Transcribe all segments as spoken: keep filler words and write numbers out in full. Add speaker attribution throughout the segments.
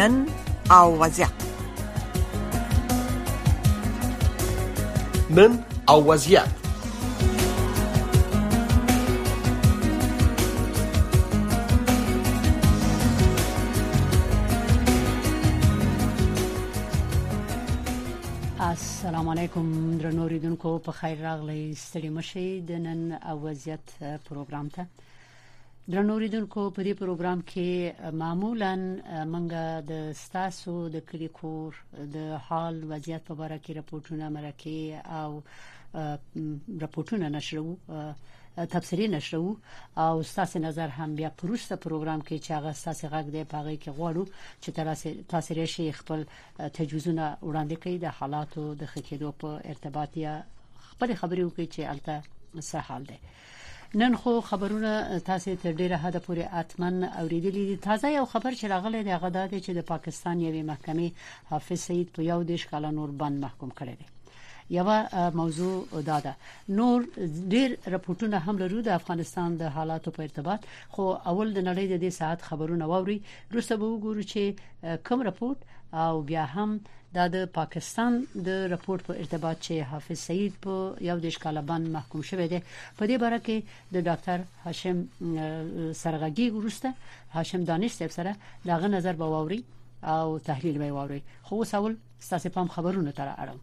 Speaker 1: نن او وضعیت.
Speaker 2: نن او وضعیت.
Speaker 3: السلام علیکم درنو اوریدونکو، په خیر راغلی. ستړي مشئ د نن او وضعیت پروګرام ته. درنو اوریدونکو، په دې پروګرام کې معمولا منګه د ستاسو د کلی کور د حال وضعیت په اړه کې راپورټونه مرکه او راپورټونه نشرو، تفسیری نشرو او ستاسو نظر هم بیا پروسته پروګرام کې چې هغه ستاسو غږ دی په هغه کې غواړو چې تاسو راشي خپل تجویزونه وړاندې کړئ د حالاتو د خکېدو په ارتباط یا خپل خبرې وکړي چې الته څه حال دی. نن خو خبرونه تاسو تر ډیره حد پورې اتمن اوریدلې دي. تازه یو خبر چې راغلی دی هغه دا دی چې د پاکستان یوې محکمې حافظ سعید په یو دیش کال نور بند محکوم کړی دی. یو موضوع دا ده. نور ډیر راپورټونه هم لرو د افغانستان د حالاتو په ارتباط، خو اول د نړۍ د دې ساعت خبرونه ووري. وروسته به وګورو چې کوم راپورټ او بیا هم د پاکستان د راپورټ په ارتباط چې حافظ سعید په یو دیش کال بند محکوم شوی دی. په دې باره کې د ډاکټر هاشم سرغږی وروسته هاشم دانش صاحب سره دغه نظر به ووري او تحلیل به ووري. خو اوس اول ستاسو په خبرونه تر اړه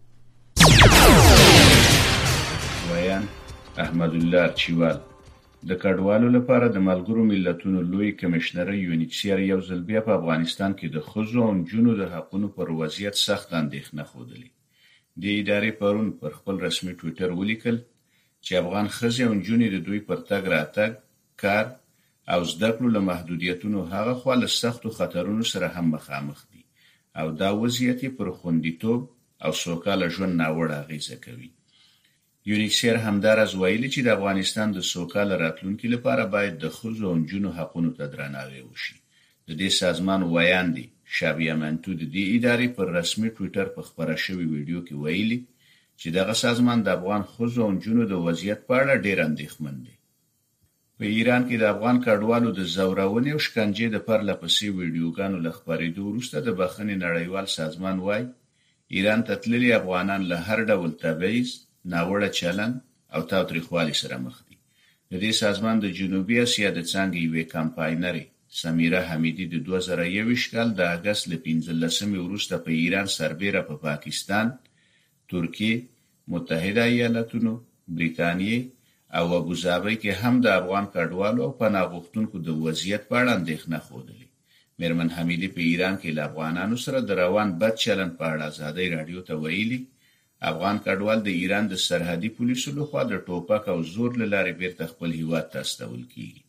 Speaker 4: ویان احمد الله چوال د کډوالو لپاره د ملګرو ملتونو لوی کمشنر یونیسیر یو ځل بیا په افغانستان کې د ښځو او نجونو د حقوقو پر وضعیت سخت اندېښنه خوده. د ادارې پرون پر خپل رسمي ټوئیټر ولیکل چې افغان ښځې او نجونې د دوی پر تګ راتګ، کار او زده کړو له محدودیتونو هغه خوا له سختو خطرونو سره هم مخامخ دي او دا وضعیت پر خوندیتوب او سوکاله ژوند ناوړه اغیزه کوي. یونیسیر همدارز ویلي چې د افغانستان د سوکاله راتلونکي لپاره باید د ښځو او نجونو حقوقو ته درناوی وشي. د دې سازمان ویاندې شابیه منتو د دې ادارې پر رسمي ټوئیټر په خبره شوی ویډیو کې ویلي چې دغه سازمان د افغان ښځو او نجونو د وضعیت په اړه ډېر اندېښمن دی. په ایران کې د افغان کډوالو د زورونې او شکنجې د پرله پسې ویډیوګانو له خپرېدو وروسته د بخښنې نړیوال سازمان وایي ایران ته تللي افغانان له هر ډول تبعیض، ناوړه چلند او تاوتریخوالي سره مخ دي. د دې سازمان د جنوبي اسیا د څانګې یوې کمپاینرې سمیره حمیدي د دوه زره یوویشت کال د اګست له پنځلسمې وروسته په ایران سربېره په پاکستان، ترکیه، متحده ایالاتونو، بریتانیې او ابوظبي کې هم د افغان کډوالو او پناه غوښتونکو د وضعیت په اړه اندېښنه ښودلې. میرمن حمیدي په ایران کې له افغانانو سره د روان بد چلند په اړه ازادۍ راډیو ته ویلي افغان کډوال د ایران د سرحدي پولیسو لخوا د ټوپک او زور له لارې بیرته خپل هیواد ته استول کیږي.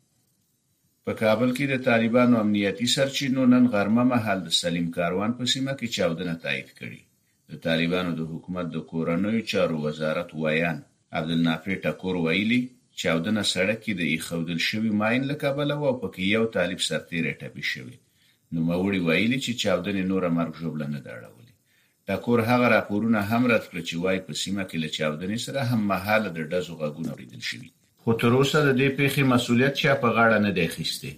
Speaker 4: په کابل کې د طالبانو امنیتي سرچینو نن غرمه مهال د سلیم کاروان په سیمه کې چاودنه تایید کړې. د طالبانو د حکومت د کورنیو چارو وزارت ویان عبدالنافع ټکور ویلي چاودنه سړک کې د ایښودل شوي ماین له کبله و او پکې یو طالب سرتیری ټپي شوی. نوموړي ویلي چې چاودنې نوره مرګ ژوبله نه ده اړولې. ټکور هغه راپورونه هم رد کړل چې وایي په سیمه کې له چاودنې سره هم مهاله د ډزو غږونه اورېدل شوي. خو تر اوسه د دې پیښې مسؤلیت چا په غاړه نه دی اخیستی.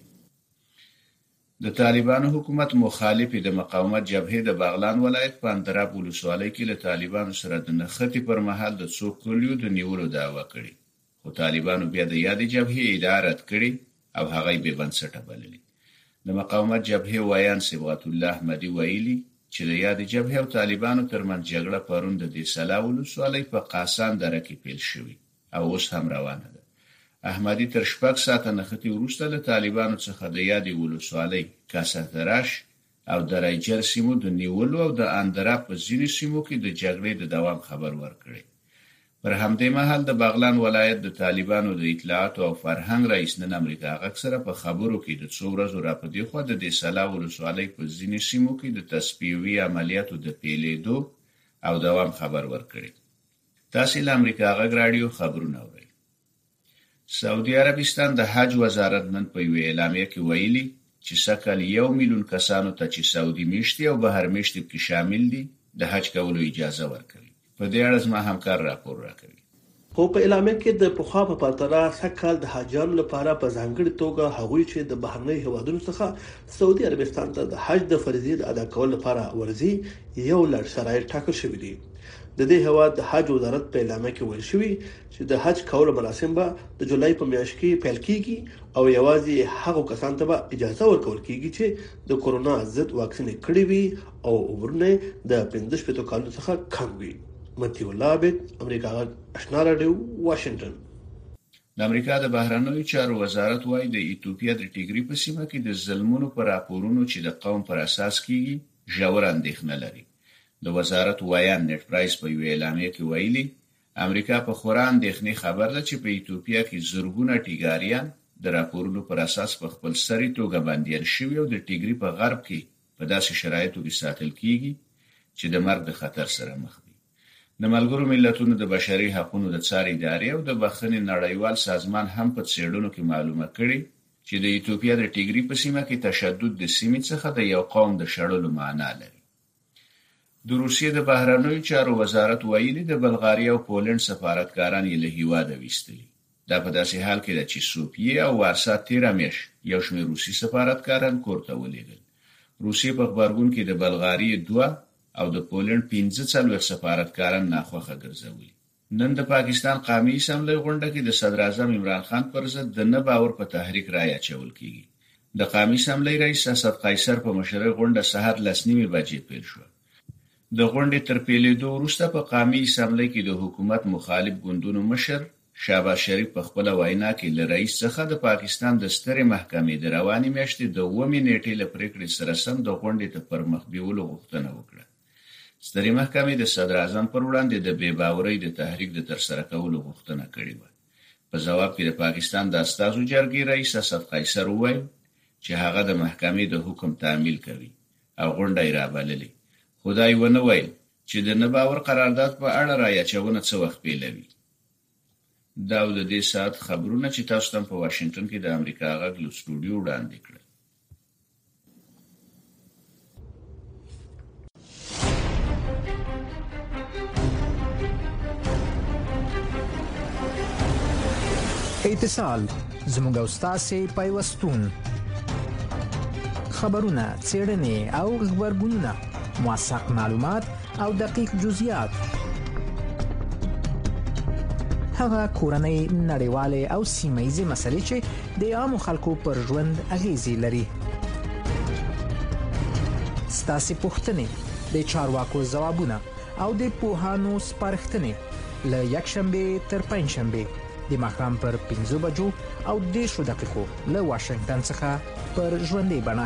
Speaker 4: د طالبانو حکومت مخالفې د مقاومت جبهې د بغلان ولایت په اندراب ولسوالۍ کې له طالبانو سره د نښتې پر مهال د څو کلیو د نیولو دعوه کړې، خو طالبانو بیا د یادې جبهې ادعا رد کړې او هغه یې بې بنسټه بللې. د مقاومت جبهې ویان صبغت الله احمدي ویلي چې د یادې جبهې او طالبانو ترمنځ جګړه پرون د دې سلا ولسوالۍ په قاسان دره کې پیل شوې او اوس هم روانه ده. احمدي تر شپږ ساعته نښتې وروسته له طالبانو څخه د یادې ولسوالۍ کاساتراش او درایجر سیمو د نیولو او د اندراب په ځینو سیمو کې د جګړې د دوام خبر ورکړی. پر همدې مهال د بغلان ولایت د طالبانو د اطلاعاتو او فرهنګ رئیس نن امریکا غږ سره په خبرو کې د څو ورځو راپدې خوا د دې سلا ولسوالۍ په ځینو سیمو کې د تصفیوي عملیاتو د پیلېدو او دوام خبر ورکړی. تاسې له امریکا غږ راډیو خبرونه اورئ. سعودي عربستان د حج وزارت نن په یوه اعلامیه کې ویلي چې سکل یو میلیون کسانو ته چې سعودي میشتي او بهر میشتي کې شامل دي د حج کولو اجازه ورکوي. په دې اړه زما همکار راپور راکوي.
Speaker 1: خو په اعلامیه کې د پخوا په پرتله سږکال د حاجیانو لپاره په ځانګړي توګه هغوی چې د بهرنۍ هیوادونو څخه سعودي عربستان ته د حج د فریضې د ادا کولو لپاره ورځي یو لړ شرایط ټاکل شوي دي. د دې هیواد د حج وزارت په اعلامیه کې ویل شوی چې د حج کولو مراسم به د جولای په میاشت کې پیل کیږي او یوازې هغو کسانو ته به اجازه ورکول کیږي چې د کورونا ضد واکسین کړی وي او عمرونه د پنځه شپږ کالو څخه کم وي. متي الله عبد امریکا آشنا رادیو واشنگټن.
Speaker 4: د امریکا د بهرنیو چارو وزارت وايي د ایتوپیا د ټیګری په سیمه کې د ظلمونو پر راپورونو چې د قوم پر اساس کیږي ژور اندېښنه لري. د وزارت وایان نت پرایس په یو اعلامیه کې ویلي امریکا په خورا اندېښنې خبر ده چې په ایتوپیا کې زرګونه ټیګاریان د راپورونو پر اساس په خپل سری توګه بندیان شوي او د ټیګری په غرب کې په داسې شرایطو کې ساتل کیږي چې د مرګ د خطر سره مخ دي. د ملګرو ملتونو د بشري حقوقو د څار ادارې او د بخښنې نړیوال سازمان هم په څېړنو کې معلومه کړي چې د ایتوپیا د ټیګری په سیمه کې تشدد د سیمې څخه د یو قوم د شړلو معنا لري. د روسیې د بهرنیو چارو وزارت ویلي د بلغاریا او پولند سفارتکاران یې له هیواده ویستلي. دا په داسې حال کې ده چې سوفیې او وارسا تیره میاشت یو شمېر روسي سفارتکاران کور ته ولېږل. روسیې په خبرګون کې د بلغاریا دوه او د پولند پنځه څلوېښت سفارتکاران ناخوښه ګرځولي. نن د پاکستان قومي اسمبلی غونډه کې د صدر اعظم عمران خان پر ضد د نه باور په تحریک رایه اچول کیږي. د قومي اسمبلی رئیس اسد قیصر په مشرۍ غونډه سهار لس نیمې بجې پیل شوه. د غونډې تر پیلېدو وروسته په قومي اسمبلی کې د حکومت مخالف ګوندونو مشر شهباز شریف په خپل وینا کې له رئیس څخه د پاکستان د سترې محکمې د روانې میاشتې د اوومې نیټې له پریکړې سره سم د غونډې ته پرمخ بیولو غوښتنه وکړه. سترې محکمې د صدر اعظم پر وړاندې د بې باورۍ د تحریک د ترسره کولو غوښتنه کړې وه. په ځواب کې د پاکستان د استازو جرګې رئیس اسد قیصر وویل چې هغه د محکمې د حکم تعمیل کوي او غونډه یې رابللې. خو دا یې ونه ویل چې د نه باور قرارداد په اړه رایه اچونه څه وخت پیلوي. دا د دې ساعت خبرونه چې تاسو ته په واشنگټن کې د امریکا غږ له سټوډیو وړاندې کړل.
Speaker 2: اتصال زموږ او ستاسو پیوستون خبرونه څېړنې او خبرګونونه موثق معلومات او دقیق جزئیات هغه کورنۍ نړیوالې او سیمه‌ییزې مسلې چې د عامو خلکو پر ژوند اغیزې لري. ستاسو پوښتنې د چارواکو ځوابونه او د پوهانو سپارښتنې له یکشنبه تر پنځشنبه د ماښام پر پنځه بجو او دېرش دقیقو له واشنگټن څخه پر ژوندۍ بڼه.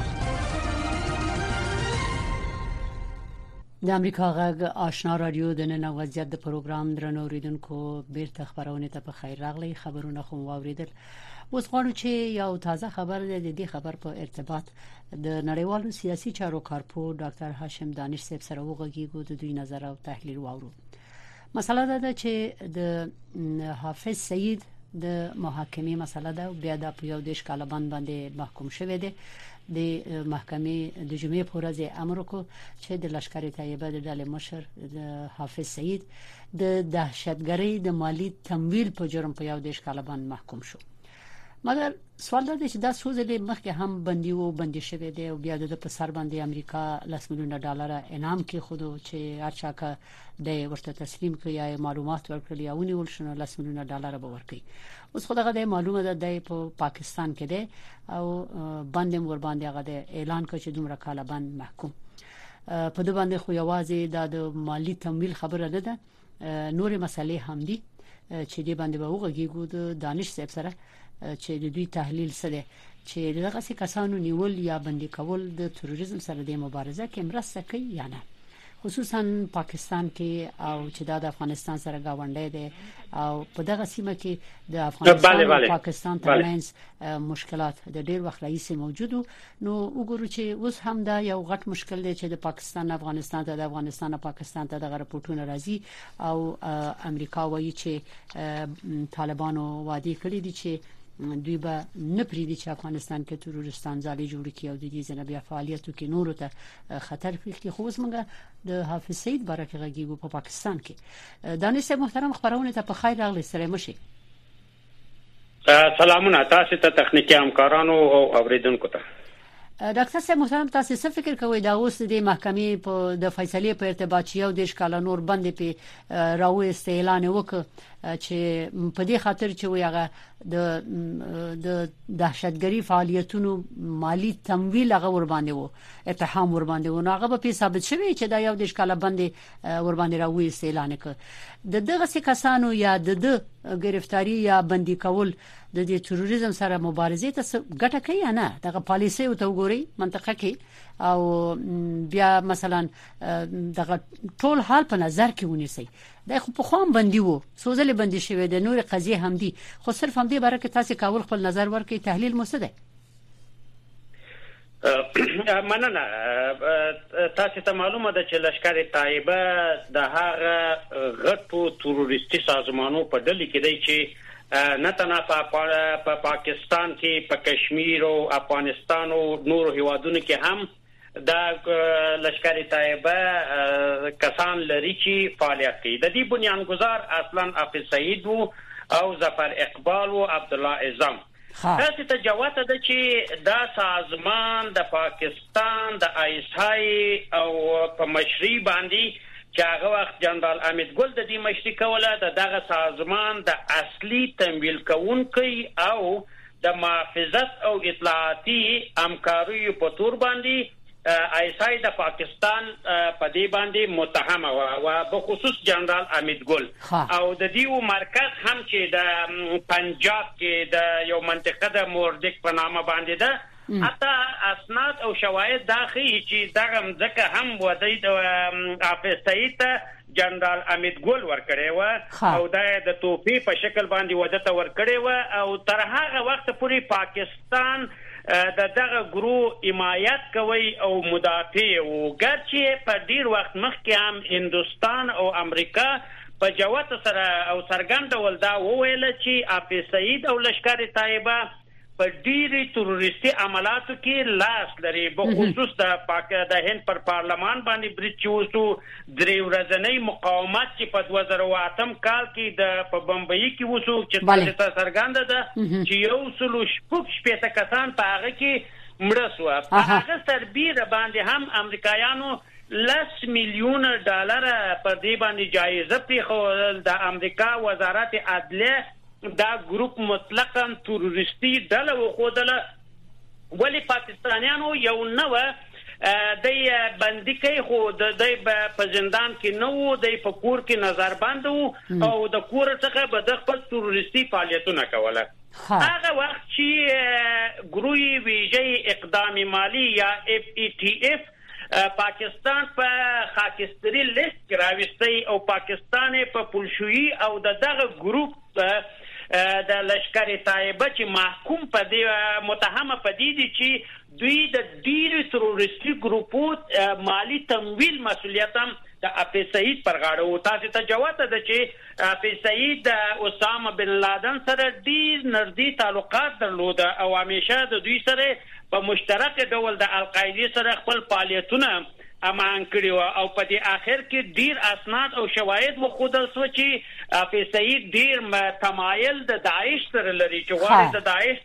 Speaker 3: د امریکا غږ آشنا رادیو د نن وضعیت د پروګرام درنو اوریدونکو بیرته خبرونه ته په خیر راغلی. خبرونه خو واوریدل. اوس غواړو چې یو تازه خبر د دې خبر په ارتباط د نړیوالو سیاسي چارو کارپو ډاکټر هاشم دانش صاحب سره وغږیږو د دوی نظر او تحلیل واورو. مسله ده چې د حافظ سعید د محاکمې مسله ده بیا د یو دیش کال باندې محکوم شوه دی. د محکمې د جمعې په ورځ امر وکړ چې د لشکر طیبه د ډلې مشر د حافظ سعید د دهشتګرۍ د مالی تمویل په جرم په یو دیش کال باندې محکوم شو. مګر سوال دا دی چې دا سوزلې مخکې هم بندي وو بندي شوی دی او بیا د په سر باندې امریکا لس میلیونه ډالر انعام کې خودو چې هرچا کا د ورته تسلیم کړي یا معلومات ورکړي یا ونیول شنو لس میلیونه ډالر به ورکړي. اوس خدای د معلومه ده د په پاکستان کې دی او باندې ور باندې هغه اعلان کړ چې دومره کال باندې محکوم. په دې باندې خو یوازې د مالی تمویل خبره نه ده، نورې مسلې هم دي چې دې باندې به وګورئ د دانش صاحب سره چې د دوی تحلیل سره چې دغه څه کسانو نیول یا بندي کول د تروریزم سره د مبارزه کې مرسته کوي یا نه، خصوصا پاکستان کې او چې د افغانستان سره گاونډي دي او په دغه سیمه کې د افغانستان او پاکستان ترمنځ مشکلات د ډېر وخت راځي موجودو. نو وګورو چې اوس هم دا یو غټ مشکل دی چې د پاکستان افغانستان ته د افغانستان او پاکستان ته د رپورټونو راځي او امریکا وایي چې طالبانو وعده کړی دي چې دوی به نه پریدي چې افغانستان کې تروریستان ځالې جوړ کړي او د دې ځنه بیا فعالیتو کې نور ته خطر پیښ خو اوس موږ د حافظ سعید برکه غږیږو په پاکستان کې. دانش محترم خبرونه ته په خیر راغلی سلام مشي.
Speaker 5: سلامونه تاسو ته تخنیکی همکارانو او اوریدونکو ته.
Speaker 3: ډاکټر صاحب محترم تاسو څه فکر کوئ دا اوس د محکمې په د فیصله په ارتباط یو د ښکاله نور باندې په راوست اعلان وکړ چې په دې خاطر چې ویغه د د دهشتګری فعالیتونو مالی تمویل هغه ور باندې وو اتهام ور باندې و هغه په ثابت شوی چې دا یو د ښکاله باندې ور باندې راوست اعلان کړ د دغه کسانو یا د گرفتاری یا بندي کول د دې تروریزم سره مبارزه ته ګټه کوي نه دغه پالیسي او توګوري منطقه کې او بیا مثلا دغه ټول حال په نظر کې ونیسي دا خو په خوام بندي وو سوزل بندي شوی د نور قضیه هم دي خو صرف هم دې برکه تاسو کول خپل نظر ورکړي تحلیل مسده
Speaker 5: مننه تاسو ته معلومه ده چې لشکر طیبه د هغه غټو تروریستي سازمانونو په ډله کې دی چې نه تنها په پاکستان کې په کشمیر او افغانستان او نور هیوادونو کې هم د لشکر طیبه کسان لري چې فعالیت کوي. د دې بنیانګذار اصلا حافظ سعید او ظفر اقبال او عبد الله اعظم. تاسو ته جواب ده چې دا سازمان د پاکستان د آی اس آی او په مشري باندې چې هغه وخت جنرال امید ګل د دې مشري کوله د دغه سازمان د اصلي تمویل کوونکی او د محافظت او اطلاعاتي همکاري په تور باندې آی اس آی د پاکستان په دې باندې متهم و او په خصوص جنرال امید ګل او د دې مرکز هم چې د پنجاب کې د یو منطقه د موردک په نامه باندې ده حتی اسناد او شواهد داخلي چې دغه ځکه هم ودی د حافظ سعید جنرال امید ګل ورکړی و او د توفی په شکل باندې ودته ورکړی و او تر هغه وخت پورې پاکستان د دغه ګروه حمایت کوي او مدافع او ګرچې په ډیر وخت مخکې هم هندستان او امریکا په جوات سره او سرګند ولدا وویل چې حافظ سعید او لشکر طیبه په ډیری تروریستي عملاتو کې لاس لري په خصوص د پاک د هند پر پارلمان باندې برید چوسو درې ورځنی مقاومت چې په دوه زره او اتم کال کې د په بمبئی کې وسو چې تاسو څرګنده ده چې یو سلو شپږ شپږ کسان په هغه کې مړه شو په هغه سربیره باندې هم امریکایانو لس میلیون ډالر په دې باندې جایزه پیښول د امریکا وزارت عدلیه دا ګروپ مطلقاً تروریستي ډله وخودله ولی پاکستانیانو یو نو د بندي کوي خو د په زندان کې نو د په کور کې نظر بند او د کور څخه به د خپل تروریستي فعالیتونه کوله. هغه وخت چې ګروي ویژه اقدام مالی یا اف ای ټی اف پاکستان په خاکستري لیست راوستي او پاکستان په پولشویی او د دغه ګروپ د لشکر طیبه چې محکوم په دې متهم په دې دي چې دوی د ډیرو تروریستي ګروپونو مالی تمویل مسولیت هم د حافظ سعید پر غاړه و. تاسو ته جواب ده چې حافظ سعید د اسامه بن لادن سره ډیر نږدې تعلقات درلوده او همیشه د دوی سره په مشترک ډول د القاعده سره خپل فعالیتونه امان کړی او په دې اخر کې ډیر اسناد او شواهد مخودل سو چې حافظ سعید ډیر تمایل د داعش سره لري چې غواړي د داعش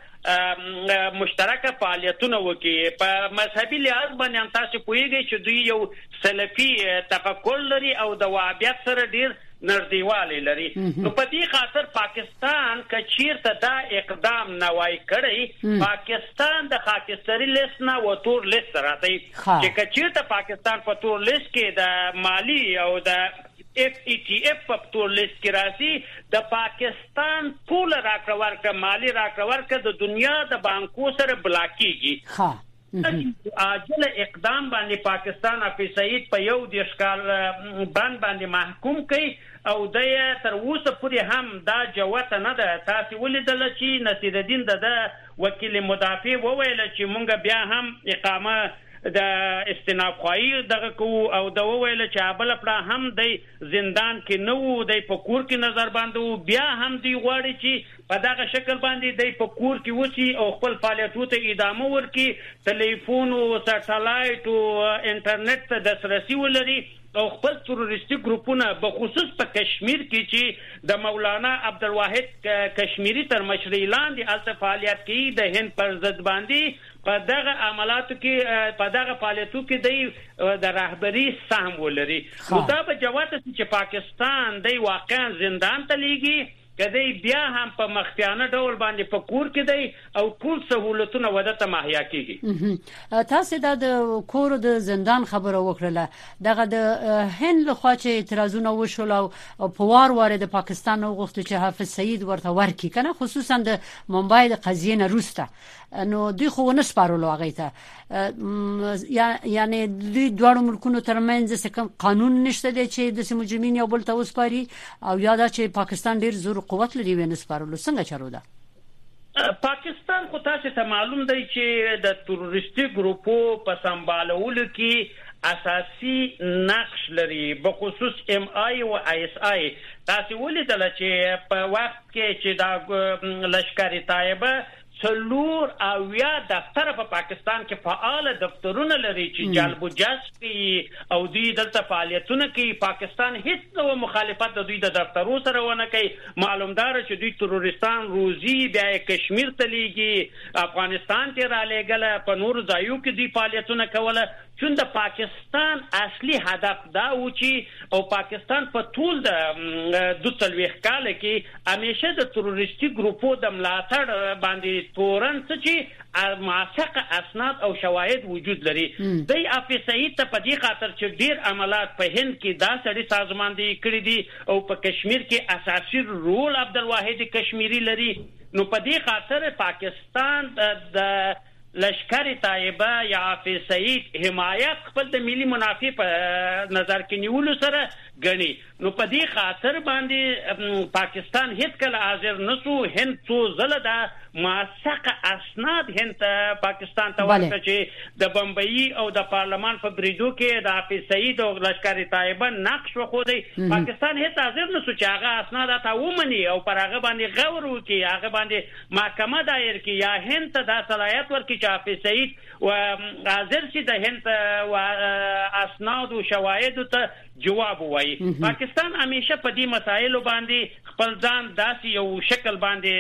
Speaker 5: سره مشترکه فعالیتونه وکړي په مذهبي لحاظ باندې تاسو پوهیږئ چې دوی یو سلفي تفکر لري او د وهابیت سره ډیر نردیوالی لري. نو په دې خاطر پاکستان کچیرته دا اقدام نوای کړی پاکستان د خاکستري لیست نه و تور لیست راځي چې کچیرته پاکستان په تور لیست کې د مالی او د اف ای ټی اف په تور لیست کې راځي د پاکستان ټول راکړه ورکړه مالی راکړه ورکړه د دنیا د بانکو سره بلاکیږي. ها عاجل اقدام باندې پاکستان حافظ سعید په یو د ښکال باندې باندې محکوم کړي او د تر اوسه پورې هم دا جوته نه ده. تاسو ولیدل چې نصیر الدین د وکیل مدافع وویل چې مونږ بیا هم اقامه د استناب خوای دغه کو او د ویل چې ابل پړه هم د زندان کې نو د پکور کې نظر باندې بیا هم دی غواړي چې په دغه شکل باندې د پکور کې وسی او خپل فعالیتونو ته ادامه ورکړي ټلیفون او سټلایټ او انټرنیټ ته دسترسي ولري او خپل تروریستي ګروپونه په خصوص په کشمیر کې چې د مولانا عبدالواحد کشمیری تر مشرۍ لاندې الته فعالیت کوي د هند پر ضد باندې په دغه عملاتو کې په دغه فعالیتو کې د د رهبری سهم ولري نو دا به جواب چې پاکستان د واقعا زندان ته لیږي کدی بیا هم په مخفیانه ډول باندې په کور کې دی او ټول سہولتونه ودته مهیا کیږي.
Speaker 3: تاسو د کور د زندان خبره وکړه دغه د هند لخوا چې اعتراضونه وشول او په وار واره د پاکستان غوښتل چې حافظ سعید ورته ورکړي کنه خصوصا د ممبای د قضیه نه روسته نو دوی خو نه سپارلو هغه ته یعنی دوی دوه ملکونو ترمنځ څه کوم قانون نشته دی چې د مجرمین یو بل ته وسپاري او یاده چې پاکستان ډیر زور قوت لري ونه سپارلو څنګه چارو ده
Speaker 5: پاکستان خو تاسو ته معلوم دی چې د تروریستي ګروپو په سمبالولو کې اساسي نقش لري په خصوص ام آی او آی اس آی تاسو ولیدل چې په وخت کې چې د لشکر طیبه څلور او یا دفتر په پاکستان کې فعال دفترونه لري چې جلب جذب او دوی دلته فعالیتونه کوي پاکستان هیڅ نو مخالفت د دوی د دفترو سره ونه کوي معلومدار چې دوی تروریستان روزي بیا کشمیر ته لیږي افغانستان ته را لېږل په نور ځایو کې دوی فعالیتونه کوله چون د پاکستان اصلي هدف دا و چې او پاکستان په ټول د دوه تلويخ کال کې همیشه د تروریستي ګروپو د ملاتړ باندې تورن چې موثق اسناد او شواهد وجود لري د حافظ سعید ته په دې خاطر چې ډیر عملات په هند کې دا سړي سازماندهي کړی دي او په کشمیر کې اساسي رول عبدالواحد کشمیری لري نو په دې خاطر پاکستان د لشکر طیبه یا حافظ سعید حمایت خپل د ملي منافع په نظر کې نیولو سره غني نو په دې خاطر باندې پاکستان هیڅ کله حاضر نشو هند څو زله دا موثق اسناد هند پاکستان ته ورکړي چې د بمبئی او د پارلمان په بریدو کې د حافظ سعید او لشکر طیبه نقش وخودي پاکستان هیڅ حاضر نشو چې هغه اسناد ته ومني او پر هغه باندې غور وکړي هغه باندې محکمه دایر کړي یا هند ته د صلاحیت ورکړي چې حافظ سعید و حاضر شي د هند و اسناد او شواهد ته جواب وایي پاکستان همیشه په دې مسایلو باندې خپل ځان داسې یو شکل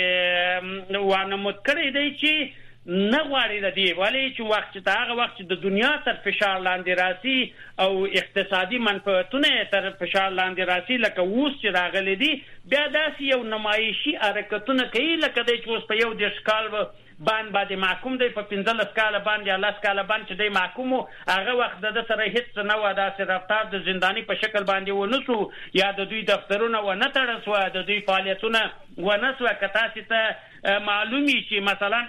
Speaker 5: باندې وانمود کړی دی چې نه غواړي د دې ولی چې وخت ته هغه وخت د دنیا تر فشار لاندې راسي او اقتصادي منفعتونه تر فشار لاندې راسي لکه اوس چې راغلي دي بیا داسې یو نمایشي حرکتونه کوي لکه د اوس په یو د شکال باندې باندې محکوم دی په پنځلس کال باندې لاس کال باندې چې دی محکوم هغه وخت د سره هیڅ نه و داسې رفتار د زنداني په شکل باندې ونسو یا د دوی دفترونه و نه تړسو د دوی فعالیتونه و نسو کتاسي ته معلومي چې مثلا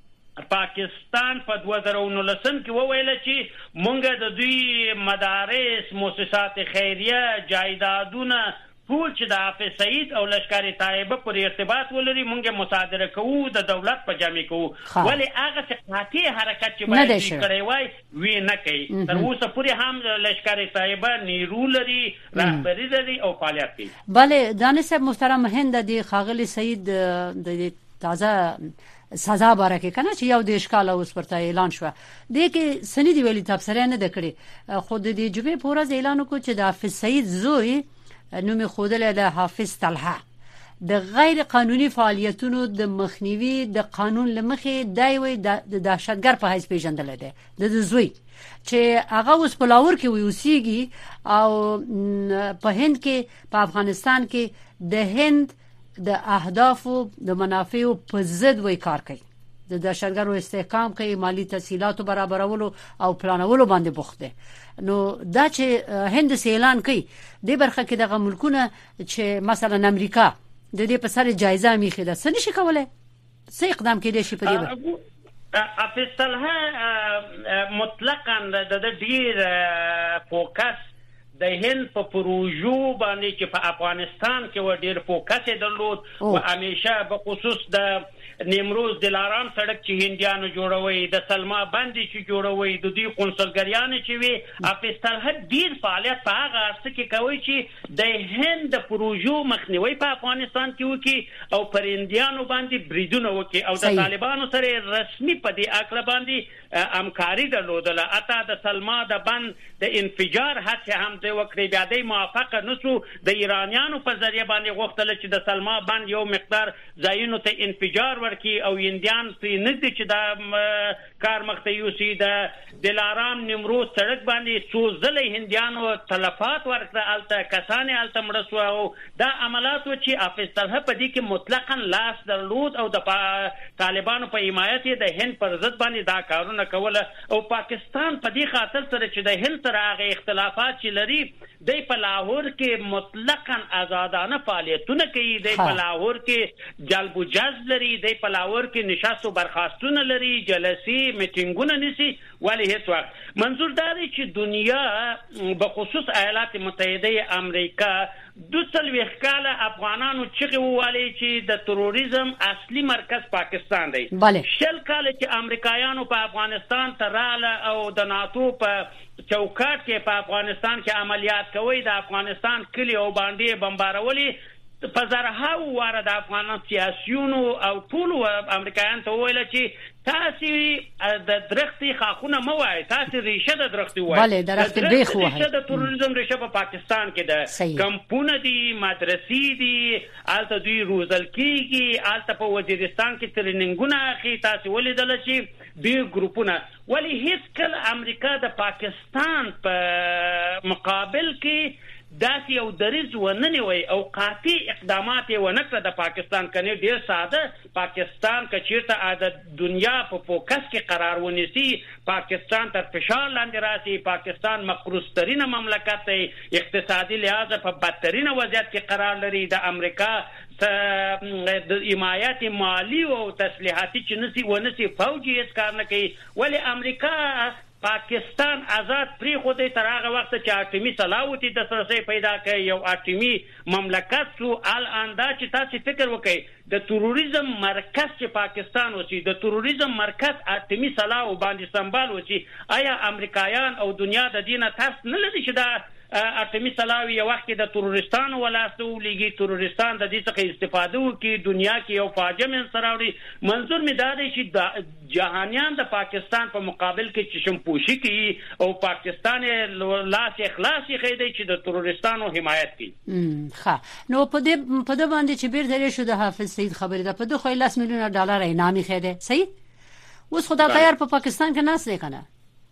Speaker 5: پاکستان په دوه زره او نولسم کې وویل چې مونږ د دوی مدارس مؤسسات خیریه جایدادونه ټول چې د حافظ سعید او لشکر طیبه پر ارتباط ولري مونږه مصادره کوو د دولت په جامع کوو ولی هغه څه قاطع حرکت چې باید کړی وای وی نه کوي تر اوسه پورې هم لشکر طیبه نیرو لري رهبری لري او فعالیت کوي
Speaker 3: بله دانش محترم هند د خاغلی سعید د تازه سزا بارکه کنه چې یو د اشکال اوس پرته اعلان شو د کې سندي ویلي تفسیر نه دکړي خود د جبهه پورز اعلان کو چې د حافظ سعید زوی نومي خودل د حافظ طلحه د غیر قانوني فعالیتونو د مخنیوي د قانون لمخې دایوي د دهشتګر په حیث پیژندل دي د زوی چې هغه اوس په لاور کې ویوسیږي او په هند کې په افغانستان کې د هند د اهدافو د منافعو په ضد وای کار کوي د دهشتګرو استحکام کوي مالی تسهیلاتو برابرولو او پلانولو باندې بوخت دي نو دا چې هند سه اعلان کوي د برخه کې دغه ملکونه چې مثلا امریکا د دې په سر جایزه میخي ده څه نشي کولای څه اقدام کېدی شي په دې
Speaker 5: حافظ طلحه مطلقاً د ډیر فوکس د هند په پروژو باندې چې په افغانستان کې و ډیر فوکس درلود او همیشه به خصوص د نیمروز دلارام سړک چې هندیانو جوړوي د سلما باندې چې جوړوي د دوی قونسلګریان چې وي افغانستان ډیر فعالیت په هغه څه کې کوي چې د هند د پروژو مخنیوي په افغانستان کې وکي او پر هندیانو باندې بریدونه وکي او د طالبانو سره رسمي په دې اکل باندې همکاري درلودله اته د سلما د بند د انفجار هڅه هم د وکړي بیا د موافقه نشو د ایرانیانو په ذریعہ باندې غوښتل چې د سلما بند یو مقدار ځایونو ته انفجار ورکی او هندیان په نږدې چې د کار مخته یوسي د دلارام نیمروز سړک باندې څو ځله هندیانو تلفات ورکړه الته کسان الته مړ شو او دا عملیات چې افغانستان په دې کې مطلقاً لاس درلود او د طالبانو په حمایت د هند پر ضد باندې دا کارونه کوله او پاکستان په دې خاطر سره چې د هند سره هغه اختلافات چې لري د په لاهور کې مطلقاً آزادانه فعالیتونه کوي د په لاهور کې جلب و جذب لري د په لاهور کې نشست او برخاستونه لري جلسي میټینګونه نشي ولی هیڅ وخت منظور دا دی چې دنیا به خصوص ایالات متحده امریکا دو څلوېښت کاله افغانانو چغې ووالې چې د تروریزم اصلي مرکز پاکستان دی شل کاله چې امریکایانو په افغانستان ته راغله او د ناتو په چوکاټ کې په افغانستان کې عملیات کوي د افغانستان کلی او باندې بمبارولي په زرهاو واره د افغان سیاسيونو او ټول امریکایان ته ویل چې تاسو د درختي خاخونه مو وای تاسو ریشه د درختي وای
Speaker 3: bale درخت بیخ وای
Speaker 5: ریشه د تروریزم ریشه په پاکستان کې ده کمپونه دي مدرسې دي الته دوی روزل کیږي الته په وزیرستان کې ترننګونه اخی تاسو ولیدل چې دوی ګروپونه ولی هیڅ کله امریکا د پاکستان په مقابل کې داسې یو دریز وننوي او قاطع اقدامات ونکړه د پاکستان کني ډیر ساده پاکستان کچیرته د دنیا په فوکس کې قرار ونیسي پاکستان تر فشار لاندې راسي پاکستان مقروض ترين مملکت دی اقتصادي لحاظ په بدترین وضعیت کې قرار لري د امریکا د حمایت مالی او تسلیحاتي چې نسی ونسی فوجي هیڅ کار نه کوي ولی امریکا پاکستان آزاد پری خوده تر هغه وخت چې اټومي صلاحیت د سرسي پیدا کوي یو اټومي مملکت سو الان دا چې تاسو فکر وکړئ د تروریزم مرکز چې پاکستان وسی د تروریزم مرکز اټومي صلاح باندې سنبال وسی آیا امریکایان او دنیا د دینه تاسو نه لدی چې دا اټومي صلاح یو وخت د تروریستانو ولاسته ولګي تروریستان د دې څخه استفاده وکړي دنیا کې یو فاجعه من سراوړي منظور می دا دی چې جهانیان د پاکستان په مقابل کې چشم پوشي کوي او پاکستان لاس اخلاصي خېدي چې د تروریستانو حمایت کوي
Speaker 3: ښه نو په دې په دې باندې چې بیرته شو د حافظ سید خبره ده په دغه لاس میلیون ډالر انعامي خېده صحیح اوس خدا خیر په پاکستان کې ناس نه کنه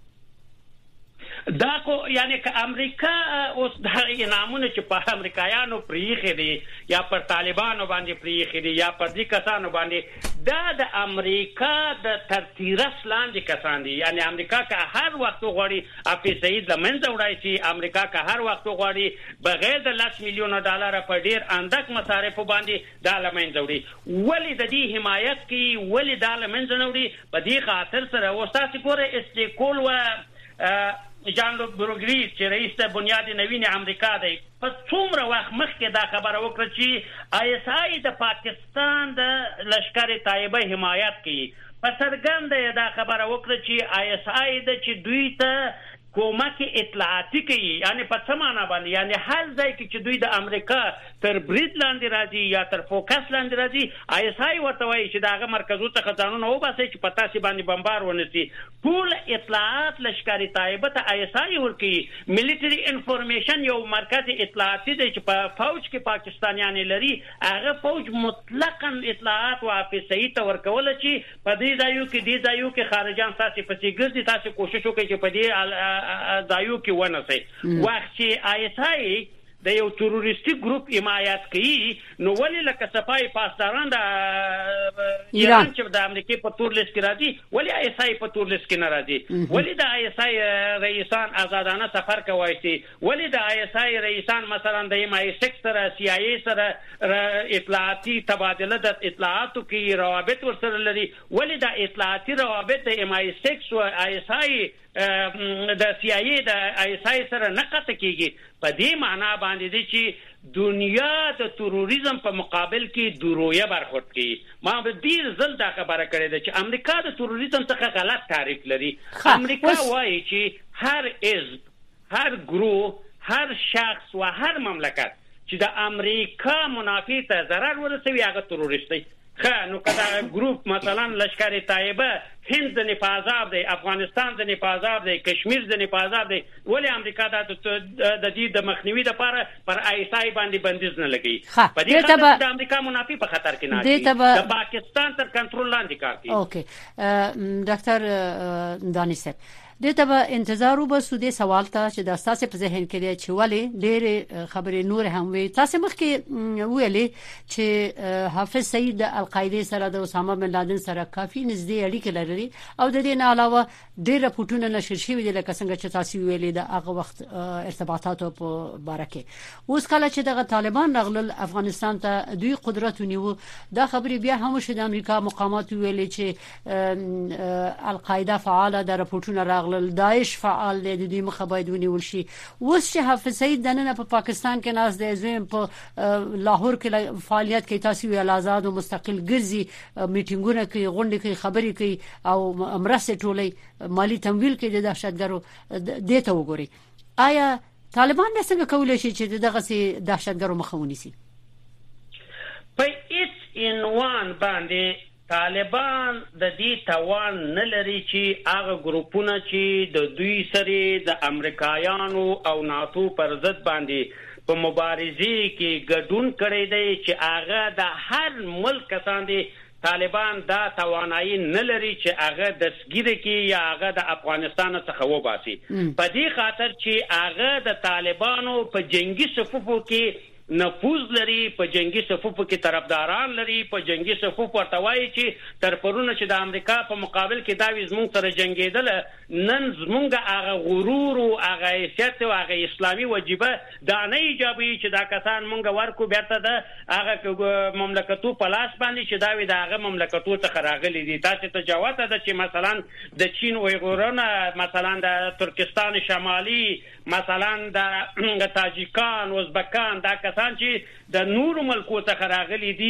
Speaker 5: دا کو یعنی که امریکا اوس د انعامونه چې په امریکایانو پریخي دي یا پر طالبانو باندې پریخي دي یا پر دې کسانو باندې دا د امریکا د ترتیرس لاندې کسان دي یعنی امریکا که هر وخت غواړي حافظ سید لمنځه وړای شي امریکا که هر وخت غواړي بغیر د لاس میلیون ډالر په ډیر اندک مصارف باندې دا لمنځه وړي ولی د دې حمایت کی ولی دا لمنځه وړي په دې خاطر سره وستاسو ګوره استقلال و جان لوک بروګریز چې رئیس د بنیاد نوین امریکا دی په څومره وخت مخکې دا خبره وکړه چې آی اس آی د پاکستان د لشکر طیبه حمایت کوي په څرګنده دا خبره وکړه چې آی اس آی د چې دوی ته کومک اطلاعاتی کوي یعنی په څه معنا باندې یعنی هر ځای کې چې دوی د امریکا تر برید لاندې راځي یا تر فوکس لاندې راځي آی اس آی ورته وایي چې داغه مرکزو ته خزانونه وباسي چې پتا سي باندې بمبار ونسي ټول اطلاعات لشکري طیبه ته آی اس آی ورکي مليټري انفارمیشن یو مرکز اطلاعاتی دی چې په فوج کې پاکستانیان لري هغه فوج مطلقاً اطلاعات او افیسي ته ورکول چې په دې ځایو کې دې ځایو کې خارجان تاسو پسې ګرځي تاسو کوشش وکړئ چې په دې دایو کې ونسي وخت چې آی اس آی د یو تروریستي ګروپ حمایت کوي نو ولې لکه صفای پاسداران د ایران چې د امریکای په تور لیست کې راځي ولې آی اس آی په تور لیست کې نه راځي ولې د آی اس آی رئیسان آزادانه سفر کوي شي ولې د آی اس آی رئیسان مثلا د ایم آی سکس سره سی آی ای سره اطلاعاتي تبادله د اطلاعاتو کې روابط ورسره لري ولې د اطلاعاتي روابط د ایم آی سکس او آی اس آی د سی آی ای د آی اس آی سره نه قطع کیږي په دې معنا باندې دی چې دنیا د تروریزم په مقابل کې درویه برخورد کوي. ما به ډیر ځل دا خبره کړې ده چې امریکا د تروریزم څخه غلط تعریف لري. امریکا وایي چې هر حزب، هر گروه، هر شخص و هر مملکت چې د امریکا منافع ته ضرر ورسوي هغه تروریست دی. خا نو کدا گروپ مثلا لشکر طیبه هند د نفاذاب دی، افغانستان د نفاذاب دی، کشمیر د نفاذاب دی، ولی امریکا د د دې د مخنیوي لپاره پر آی اس آی باندې بندیز نه لګي. په دې خاطر د امریکا منافع په خطر کې نه دي، د پاکستان تر کنټرول لاندې کار کوي.
Speaker 3: اوکې ډاکټر دانش صاحب دته به انتظار وبسو د سوال ته چې د اساس په ذهن کې دی چې ولی ډېر خبرې نور هم وي. تاسو مخکې ویلې چې حافظ سعید د القاعده سره د اسامه بن لادن سره کافي نږدې اړیکې لري او د دې نه علاوه ډېر راپورټونه نشر شوي دي لکه څنګه چې تاسو ویلې د هغه وخت ارتباطاتو په باره کې. اوس کله چې دغه طالبان راغلل افغانستان ته دوی قدرت ونیو دا خبرې بیا هم شو د امریکا مقامات ویلې چې القاعده فعاله د راپورټونه داعش فعال دی، د دې مخه باید ونیول شي. اوس چې حافظ سعید دنه په پاکستان کې ناز دی، زم په لاهور کې فعالیت کوي، تاسو یې آزاد او مستقل ګرځي، میټینګونه کوي، غونډې کوي، خبرې کوي او مرسته ټولې مالی تمویل کوي د دهشتګرو. دته وګوري آیا طالبان څنګه کولای شي چې دغه سي دهشتګرو مخه ونیسي؟
Speaker 5: په هیڅ عنوان باندې طالبان د دې توان نه لري چې هغه ګروپونه چې د دوی سره د امریکایانو او ناتو پر ضد باندې په مبارزه کې ګډون کړی دی چې هغه د هر ملک کسان دي. طالبان دا توانایي نه لري چې هغه دسګیره کې یا هغه د افغانستان څخه وباسي. په دې خاطر چې هغه د طالبانو په جنگي صفوفو کې نفوذ لري، په جنگي صفوفو کې طرفداران لري، په جنگي صفوف ورته وایي چې تر پرونه چې د امریکا په مقابل کې دا وي زموږ سره جنگېدل، نن زموږ هغه غرور او هغه حیثیت او هغه اسلامي وجیبه دا نه ایجابي چې دا کسان مونږ ورکو بیرته د هغه مملکتو په لاس باندې چې دا وي د هغه مملکتو څخه راغلي دي. تاسو ته جواب ده چې مثلا د چین ویغورونه، مثلا د ترکستان شمالي، مثلا د تاجیکان، ازبکان، دا کسان چې د نور ملکو څخه راغلي دي،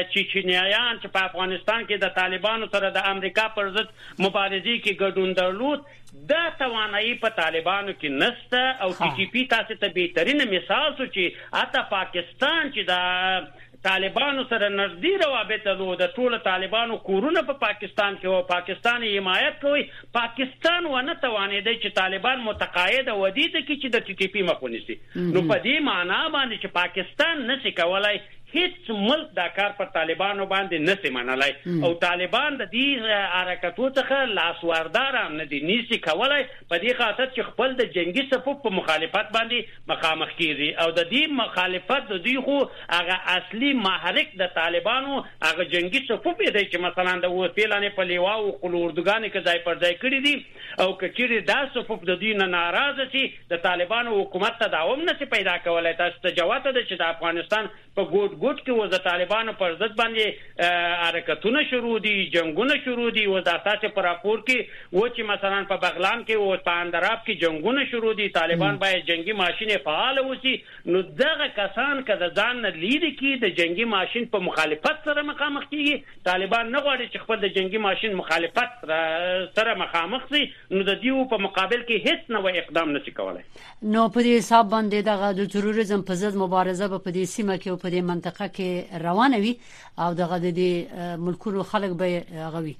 Speaker 5: چچنیایان چې په افغانستان کې د طالبانو سره د امریکا پر ضد مبارزې کې ګډون درلود، دا توانایي په طالبانو کې نشته. او ټي ټي پی تاسو ته بهترین مثال شو چې اته پاکستان چې د طالبانو سره نږدې روابط لري، د ټول طالبانو کورونه په پاکستان کې او پاکستان حمایت کوي. پاکستان ونه توانیدي چې طالبان متقاعد ودی ته کې چې د ټي ټي پی مخ ونیسي. نو په دې معنی باندې چې پاکستان نشي کولای هیڅ ملک دا کار پر طالبانو باندې نشي منلای او طالبان د دې حرکتو څخه لاسوردار هم نه دي نشي کولای. په دې خاطر چې خپل د جنگي صفوف په مخالفت باندې مخامخ کیږي او د دې مخالفت د دوی خو هغه اصلي محرک د طالبانو هغه جنگي صفوف دی چې مثلا د وسیلانه په لیوا او قلوردګان کې ځای پر ځای کړی دي او کچېری دا صفوف د دې نه ناراضه شي د طالبانو حکومت ته داوم نشي پیدا کولای. تاسو ته جواب ده چې د افغانستان په ګوټ ګوټ کې و د طالبانو پر ضد باندې حرکتونه شروع دي، جنگونه شروع دي. و د اساس پر راپور کې و چې مثلا په بغلان کې او په اندراب کې جنگونه شروع دي، طالبان باید جنگي ماشين فعال وسی. نو دغه کسان کده ځان نه لیدي کې د جنگي ماشين په مخالفت سره مخامخ کیږي. طالبان نه غواړي چې خپل د جنگي ماشين مخالفت سره مخامخ شي، نو د دیو په مقابل کې هیڅ نوې اقدام نشي کولای.
Speaker 3: نو په دې حساب باندې دغه د تروریزم په ضد مبارزه په دې سیمه کې او په دې منطقه کې روانه وي او دغه د دې ملکونو خلک به غوي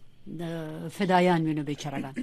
Speaker 3: فدایان ویني بیچارهان.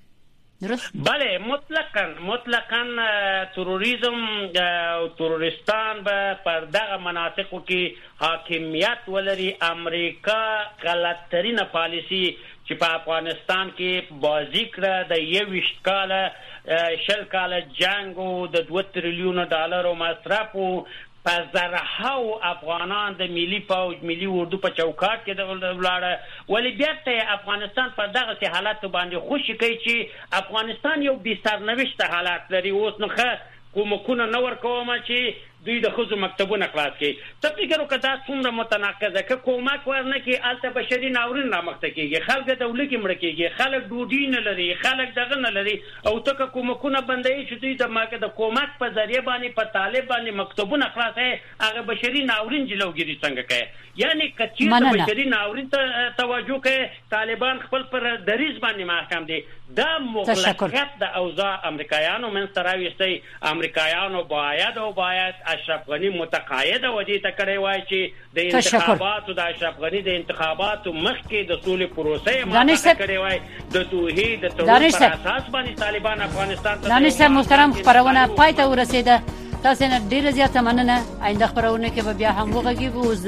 Speaker 3: درست؟
Speaker 5: بله مطلقاً مطلقاً تروریزم او ترورستان به پر دغه مناطقو کې حاکمیت ولري. امریکا غلطترینه پالیسی چې په افغانستان کې بازی کړه د یویشت کاله شل کاله جنگ او د دوه تریلیون ډالرو مصرف او په زرهاو افغانان د ملي فوج ملي اردو په چوکاټ کې د ولاړه ولی بیا ته افغانستان په دغه حالت باندې خوشی کوي چې افغانستان یو بي سرنوشت حالت لري. اوس نو کومکونه نور کومه چې دوی د خزو مکتبونه خلاص کړي څه فکر وکړه دا څومره متناقضه که کومک ورنه کې الته بشري ناورین رامخته کیږي خلک د دولت کې مړ کیږي خلک ډوډۍ نه لري خلک دغه نه لري او ته کومکونه بندوي چې دوی د ماګه د کومک په ذریعہ باندې په طالب باندې مکتبونه خلاصې هغه بشري ناورین جلوګیری څنګه کوي یعنی کچې د بشري ناورین ته توجه کوي طالبان خپل پر دریز باندې محکم دي دا مغلقیت د اوضاع امریکایانو من سراويستي امریکایانو باید او باید اشرف غنی متقاعد ودی ته کړی وای چې د انتخاباتو د اشرف غنی د انتخاباتو مخکې د سولې پروسې ماته کړی وای د توحید د تړون پر اساس باندې طالبان افغانستان ته
Speaker 3: دانش محترم خبرونه پای ته ورسیده تاسو نه ډیر زیاته مننه آینده خبرونه کې به بیا هم وغږیږو